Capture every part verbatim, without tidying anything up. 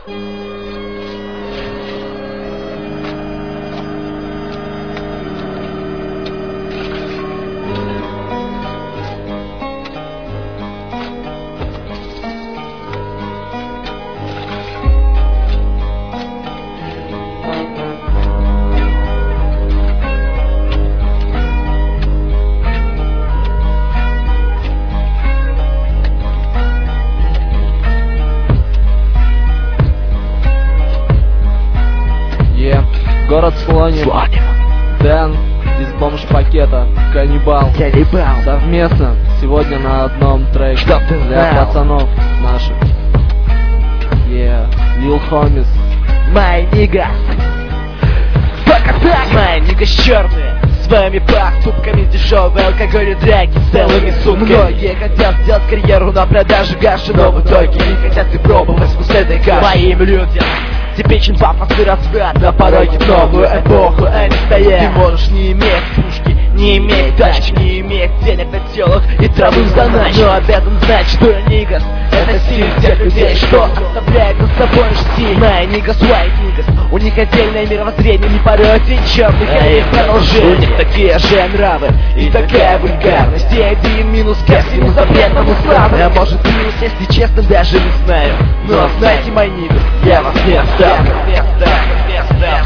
Город Слоним, Дэн из бомж-пакета, Каннибал, Каннибал. Совместно сегодня на одном треке Чтоб ты для знал. пацанов наших. Yeah, Lil Homies. My niggas. Пока так. My niggas черные, своими поступками дешевые алкоголь и драки целыми сутками. Многие хотят сделать карьеру на продаже гаши, но в итоге не хотят и пробовать вкус этой каши. Моим людям типичен пафосный разврат на пороге в новую эпоху они стоят. Ты можешь не иметь пушки, не иметь тачки, не иметь денег на телах и травы в заначке, но обязан знать, что нигас — это стиль тех людей, что оставляет за собой стиль. My niggas, white niggas, у них отдельное мировоззрение, не поройте черных, а их продолжение. У них такие же нравы и такая вульгарность, и один минус ко всему запретному срану. А может плюс, если честно, даже не знаю. Но знаете, my niggas, я вас не оставлю. Не оставлю, не оставлю.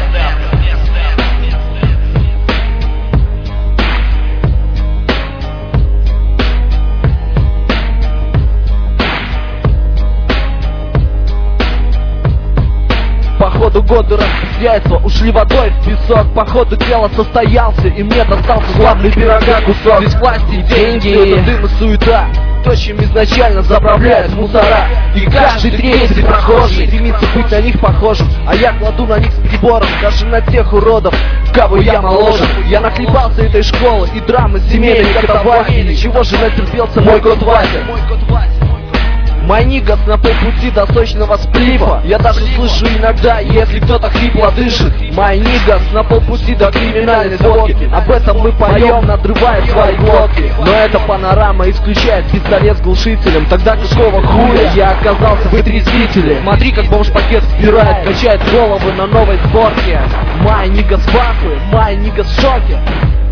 Походу годы распределяются, ушли водой в песок. Походу дело состоялся, и мне достался славный пирога кусок. Здесь власти и деньги, это дым и суета, то, чем изначально заправляют мусора. И каждый третий прохожий стремится быть на них похожим, а я кладу на них с прибором, даже на тех уродов, кого я моложе. Я нахлебался этой школы и драмы семейной катавасии. Для чего же натерпелся мой кот Вася? My niggas на полпути до сочного сплифа. Я даже слышу иногда, если кто-то хрипло дышит. My niggas на полпути до криминальной сводки. Об этом мы поем, надрывая свои глотки. Но эта панорама исключает пистолет с глушителем. Тогда какого хуя я оказался в отрезвителе? Смотри, как бомж-пакет вбирает, качает головы на новой сборке. My niggas в ахуе, my niggas в шоке.